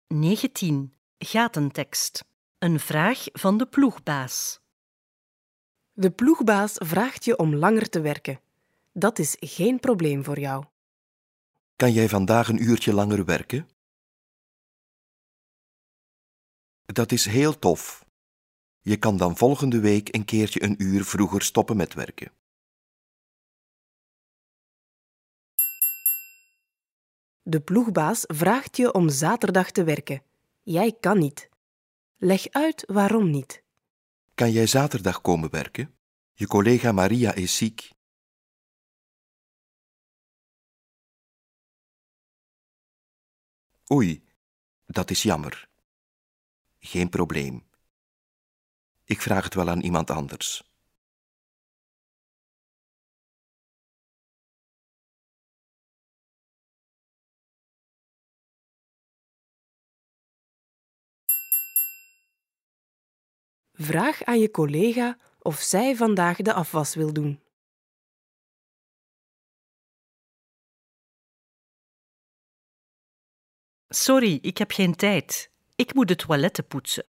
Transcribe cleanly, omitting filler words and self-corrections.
19. Gatentekst. Een vraag van de ploegbaas. De ploegbaas vraagt je om langer te werken. Dat is geen probleem voor jou. Kan jij vandaag een uurtje langer werken? Dat is heel tof. Je kan dan volgende week een keertje een uur vroeger stoppen met werken. De ploegbaas vraagt je om zaterdag te werken. Jij kan niet. Leg uit waarom niet. Kan jij zaterdag komen werken? Je collega Maria is ziek. Oei, dat is jammer. Geen probleem. Ik vraag het wel aan iemand anders. Vraag aan je collega of zij vandaag de afwas wil doen. Sorry, ik heb geen tijd. Ik moet de toiletten poetsen.